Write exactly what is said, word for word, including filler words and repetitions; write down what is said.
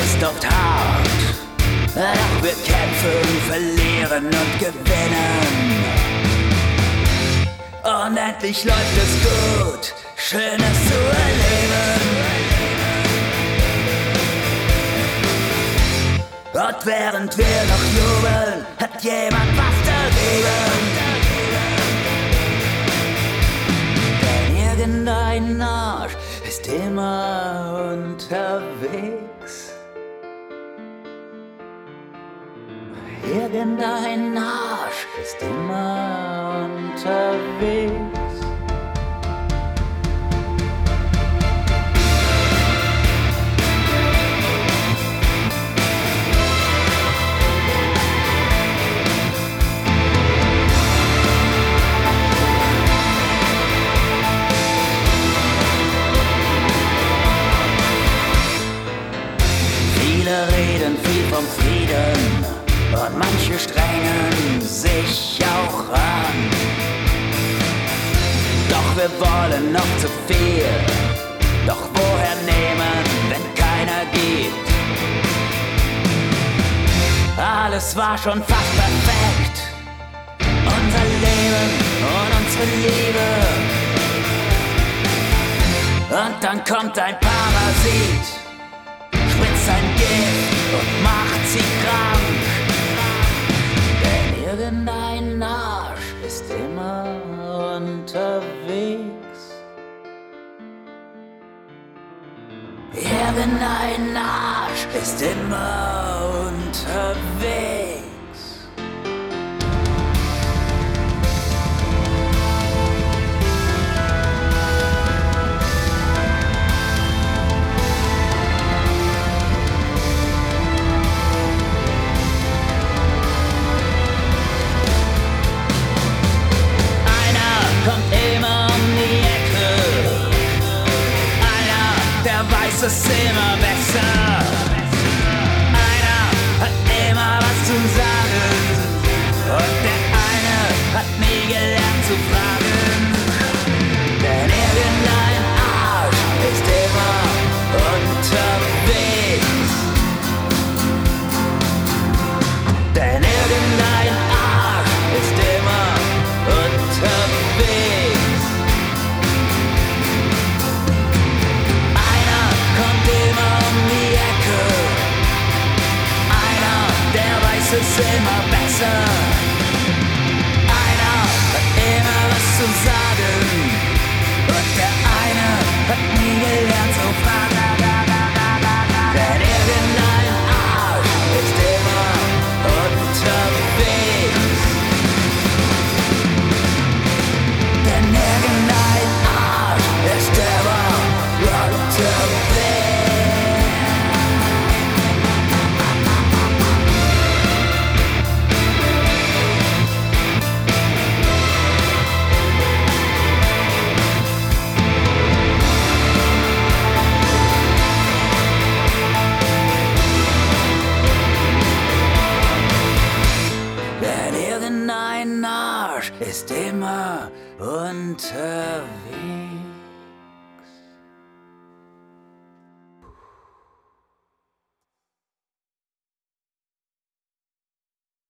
ist oft hart, doch wir kämpfen, verlieren und gewinnen. Und endlich läuft es gut, Schönes zu erleben. Und während wir noch jubeln, hat jemand was dagegen. Denn irgendein Arsch ist immer unterwegs. Irgendein Arsch ist immer unterwegs. Viele reden viel vom Frieden und manche strengen sich auch an. Doch wir wollen noch zu viel, doch woher nehmen, wenn keiner gibt? Alles war schon fast perfekt, unser Leben und unsere Liebe. Und dann kommt ein Parasit, spritzt sein Gift und macht sie krank. Denn irgendein Arsch ist immer unterwegs. Irgendein Arsch ist immer unterwegs. Kommt immer um die Ecke. Einer, der weiß es immer besser. Einer hat immer was zu sagen. Und der eine hat nie gelernt zu fragen. Denn irgendein Arsch ist immer unterwegs. Denn irgendein Arsch ist immer unterwegs. Einer kommt immer um die Ecke. Einer, der weiß es immer besser. Einer hat immer was zu sagen. Und der eine hat nie gelernt zu fragen. Denn irgendein Arsch ist immer unterwegs. Denn irgendein Arsch ist immer unterwegs. Denn irgendein Arsch ist immer unterwegs.